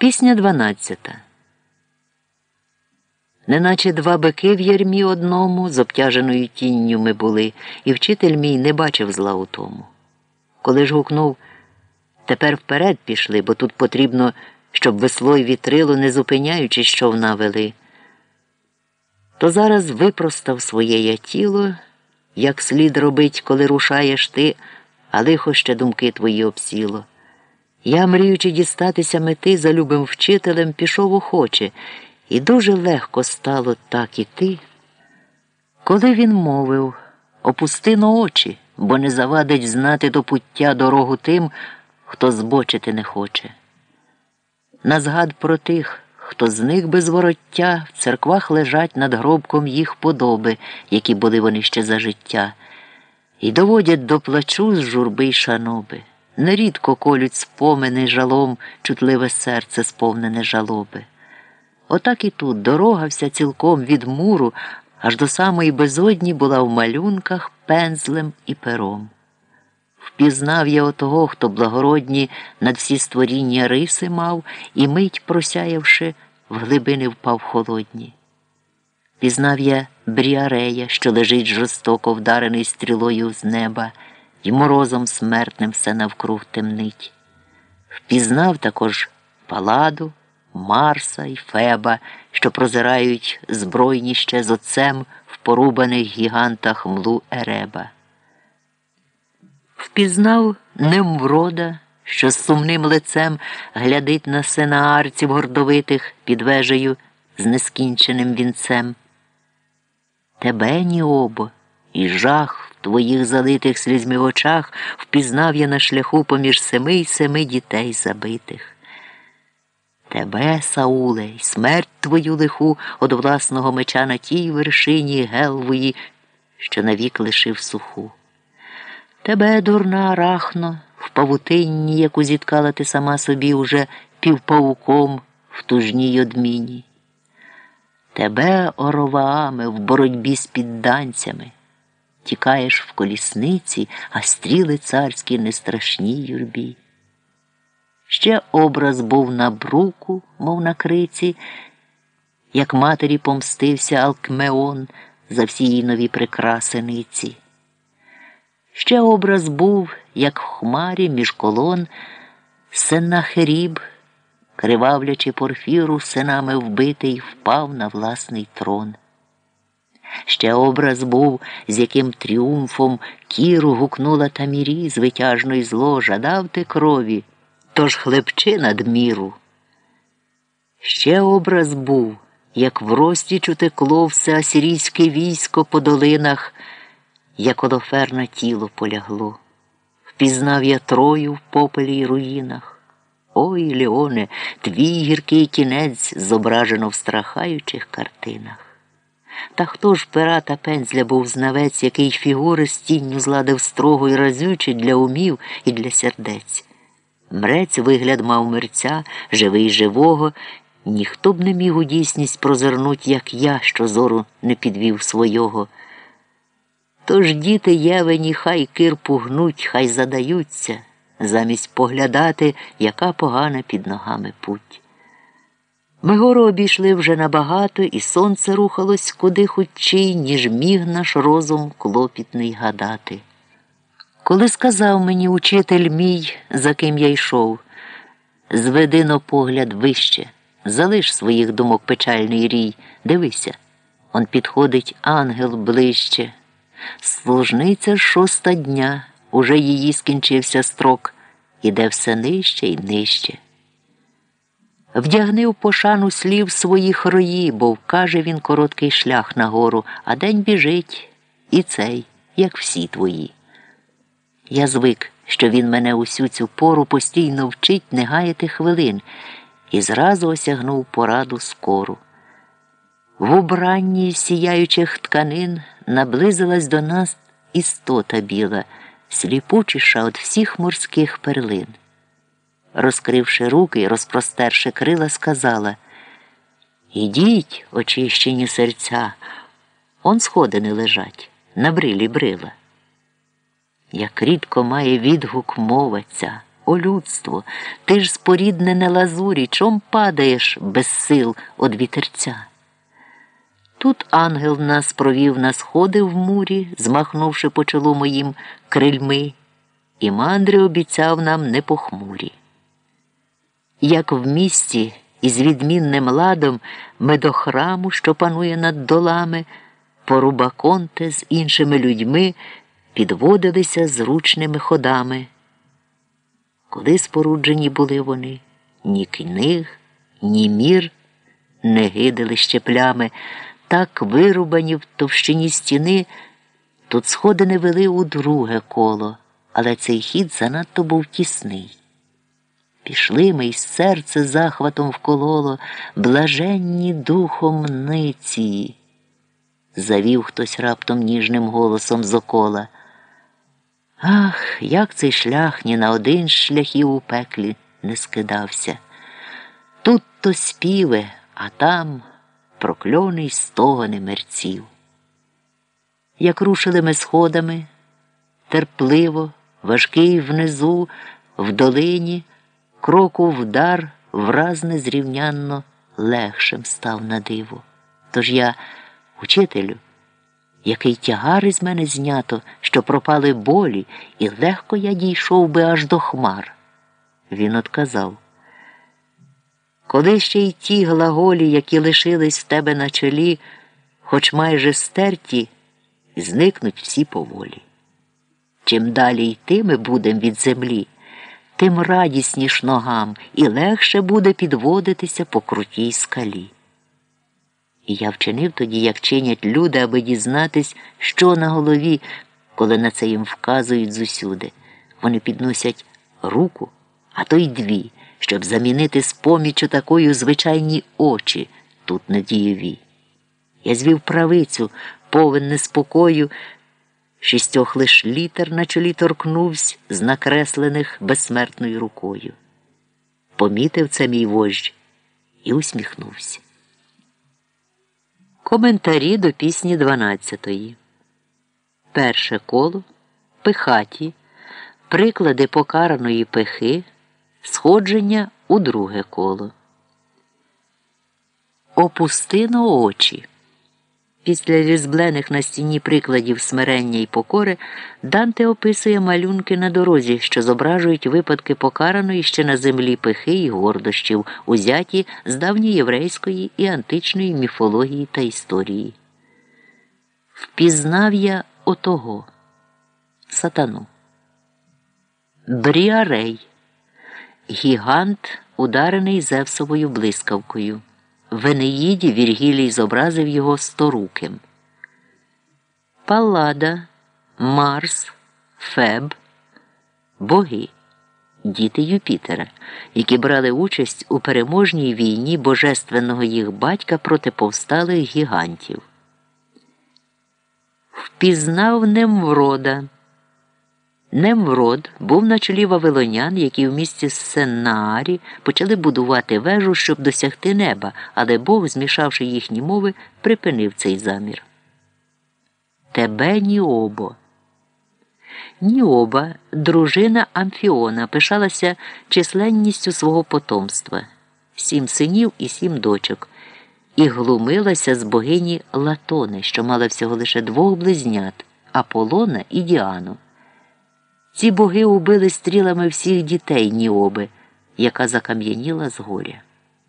Пісня 12. Неначе два бики в ярмі одному, з обтяженою тінню ми були, і вчитель мій не бачив зла у тому. Коли ж гукнув: «Тепер вперед пішли, бо тут потрібно, щоб весло й вітрило, не зупиняючись, човна вели», то зараз випростав своє я тіло, як слід робить, коли рушаєш ти, а лихо ще думки твої обсіло. Я, мріючи дістатися мети за любим вчителем, пішов охоче, і дуже легко стало так іти. Коли він мовив: «Опусти-но очі, бо не завадить знати до пуття дорогу тим, хто збочити не хоче». На згад про тих, хто з них без вороття, в церквах лежать над гробком їх подоби, які були вони ще за життя, і доводять до плачу з журби й шаноби. Нерідко колють спомини жалом чутливе серце, сповнене жалоби. Отак і тут дорога вся цілком від муру аж до самої безодні була в малюнках, пензлем і пером. Впізнав я отого, хто благородні над всі створіння риси мав, і мить просяявши, в глибини впав холодні. Пізнав я Бріарея, що лежить жорстоко вдарений стрілою з неба, й морозом смертним все навкруг темнить. Впізнав також Паладу, Марса й Феба, що прозирають збройні ще з отцем в порубаних гігантах млу Ереба. Впізнав Немврода, що з сумним лицем глядить на сенаарців гордовитих під вежею з нескінченим вінцем. Тебе, Ніобо, і жах в твоїх залитих слізьми очах впізнав я на шляху поміж 7 й 7 дітей забитих. Тебе, Сауле, й смерть твою лиху од власного меча на тій вершині Гелвої, що навік лишив суху. Тебе, дурна Арахно, в павутинні, яку зіткала ти сама собі уже півпауком в тужній одміні. Тебе, Оровааме, в боротьбі з підданцями. Тікаєш в колісниці, а стріли царські не страшній юрбі. Ще образ був на бруку, мов на криці, як матері помстився Алкмеон за всі її нові прикрасениці. Ще образ був, як в хмарі між колон Сеннахеріб, кривавлячи Порфіру, синами вбитий, впав на власний трон. Ще образ був, з яким тріумфом Кіру гукнула Тамірі з витяжної зло: «Жадав ти крові, тож хлебчи надміру». Ще образ був, як в розтіч утекло все асирійське військо по долинах, як Олоферна тіло полягло. Впізнав я Трою в попелі й руїнах. Ой, Леоне, твій гіркий кінець зображено в страхаючих картинах. Та хто ж пера та пензля був знавець, який фігури з тінню зладив строго й разюче для умів і для сердець? Мрець вигляд мав мерця, живий живого, ніхто б не міг у дійсність прозирнуть, як я, що зору не підвів свого. Тож діти Євені хай кирпу гнуть, хай задаються, замість поглядати, яка погана під ногами путь. Ми гору обійшли вже набагато, і сонце рухалось куди хутчій, ніж міг наш розум клопітний гадати. Коли сказав мені учитель мій, за ким я йшов: «Зведи-но погляд вище, залиш своїх думок печальний рій, дивися, он підходить ангел ближче. Служниця 6-та дня, уже її скінчився строк, іде все нижче й нижче. Вдягни в пошану слів своїх рої, бо вкаже він короткий шлях нагору, а день біжить, і цей, як всі твої». Я звик, що він мене усю цю пору постійно вчить не гаяти хвилин, і зразу осягнув пораду скору. В убранні сіяючих тканин наблизилась до нас істота біла, сліпучіша від всіх морських перлин. Розкривши руки й розпростерши крила, сказала: «Ідіть, очищені серця, он сходини лежать, на брилі брила». Як рідко має відгук мова ця, о людство, ти ж споріднене лазурі, чом падаєш без сил од вітерця? Тут ангел нас провів на сходи в мурі, змахнувши по чолу моїм крильми, і мандри обіцяв нам непохмурі. Як в місті із відмінним ладом ми до храму, що панує над долами, по Рубаконте з іншими людьми підводилися зручними ходами. Коли споруджені були вони, ні книг, ні мір не гидили щеплями, так вирубані в товщині стіни, тут сходи не вели у друге коло, але цей хід занадто був тісний. Пішли ми, й серце захватом вкололо, блаженні духом ниці. Завів хтось раптом ніжним голосом з окола. Ах, як цей шлях ні на один з шляхів у пеклі не скидався. Тут то співи, а там прокльони й стогони мерців. Як рушили ми сходами, терпливо, важкий внизу, в долині, кроку вдар враз незрівнянно легшим став на диво. Тож я, учителю, який тягар із мене знято, що пропали болі, і легко я дійшов би аж до хмар. Він отказав: коли ще й ті глаголі, які лишились в тебе на чолі, хоч майже стерті, зникнуть всі поволі. Чим далі йти ми будем від землі, тим радісніш ногам і легше буде підводитися по крутій скалі. І я вчинив тоді, як чинять люди, аби дізнатись, що на голові, коли на це їм вказують зусюди. Вони підносять руку, а то й дві, щоб замінити з поміччю такою звичайні очі, тут надієві. Я звів правицю, повен неспокою, 6 лиш літер на чолі торкнувсь з накреслених безсмертною рукою. Помітив це мій вождь і усміхнувся. Коментарі до пісні 12-ї. Перше коло, пихаті, приклади покараної пихи, сходження у друге коло. Опустино очі. Після різьблених на стіні прикладів смирення й покори Данте описує малюнки на дорозі, що зображують випадки покараної ще на землі пихи й гордощів, узяті з давньоєврейської і античної міфології та історії. Впізнав я отого сатану. Бріарей – гігант, ударений Зевсовою блискавкою. В Енеїді Віргілій зобразив його сторуким. Паллада, Марс, Феб – боги, діти Юпітера, які брали участь у переможній війні божественного їх батька проти повсталих гігантів. Впізнав Немврода. Немврод був на чолі вавилонян, які в місті Сеннаарі почали будувати вежу, щоб досягти неба, але Бог, змішавши їхні мови, припинив цей замір. Тебе Ніобо. Ніоба, дружина Амфіона, пишалася численністю свого потомства – 7 синів і 7 дочок, і глумилася з богині Латони, що мала всього лише 2 близнят – Аполлона і Діану. Ці боги убили стрілами всіх дітей Ніоби, яка закам'яніла з горя.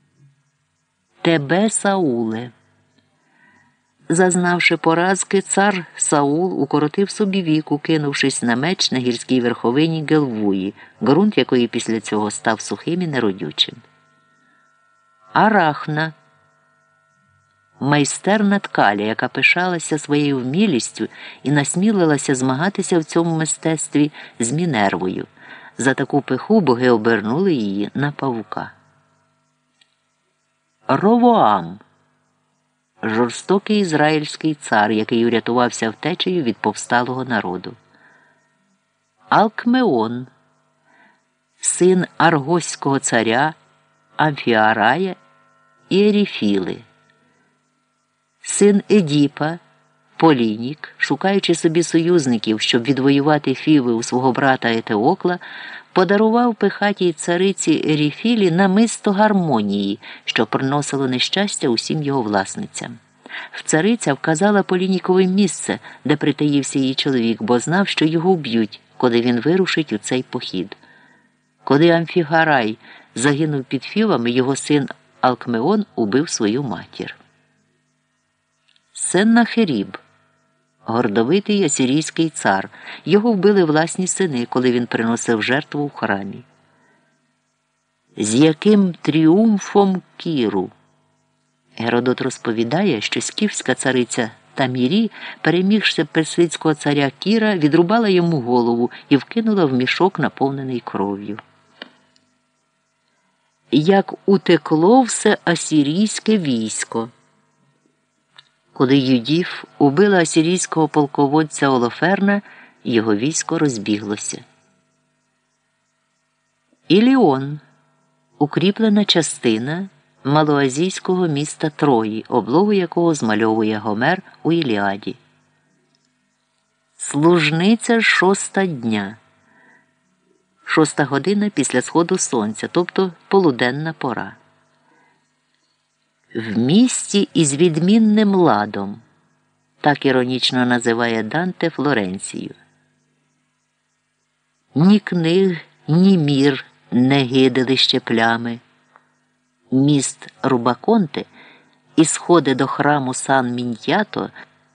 Тебе, Сауле. Зазнавши поразки, цар Саул укоротив собі віку, кинувшись на меч на гірській верховині Гелвуї, ґрунт якої після цього став сухим і неродючим. Арахна. Майстерна ткаля, яка пишалася своєю вмілістю і насмілилася змагатися в цьому мистецтві з Мінервою. За таку пиху боги обернули її на павука. Ровоам. Жорстокий ізраїльський цар, який урятувався втечею від повсталого народу. Алкмеон. Син аргоського царя Амфіарая і Еріфіли. Син Едіпа, Полінік, шукаючи собі союзників, щоб відвоювати Фіви у свого брата Етеокла, подарував пихатій цариці Еріфілі намисто гармонії, що приносило нещастя усім його власницям. Цариця вказала Полінікові місце, де притаївся її чоловік, бо знав, що його вб'ють, коли він вирушить у цей похід. Коли Амфігарай загинув під Фівами, його син Алкмеон убив свою матір. Сеннахеріб – гордовитий асирійський цар. Його вбили власні сини, коли він приносив жертву в храмі. З яким тріумфом Кіру? Геродот розповідає, що скіфська цариця Тамірі, перемігши персидського царя Кіра, відрубала йому голову і вкинула в мішок, наповнений кров'ю. Як утекло все асирійське військо. Коли Юдіф убила асирійського полководця Олоферна, його військо розбіглося. Іліон – укріплена частина малоазійського міста Трої, облогу якого змальовує Гомер у Іліаді. Служниця 6-та дня. 6-та година після сходу сонця, тобто полуденна пора. В місті із відмінним ладом, так іронічно називає Данте Флоренцію. Ні книг, ні мір не гидили ще плями. Міст Рубаконте і сходи до храму Сан-Міньято,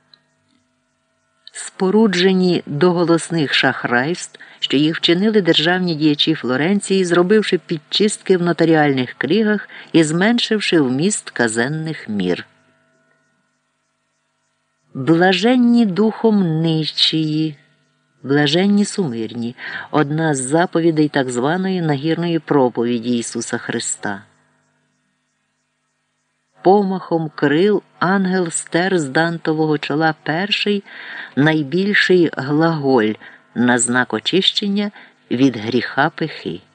споруджені до голосних шахрайств, що їх вчинили державні діячі Флоренції, зробивши підчистки в нотаріальних кригах і зменшивши вміст казенних мір. Блаженні духом нищії, блаженні сумирні – одна з заповідей так званої нагірної проповіді Ісуса Христа. Помахом крил ангел стер з Дантового чола перший, найбільший глаголь на знак очищення від гріха пихи.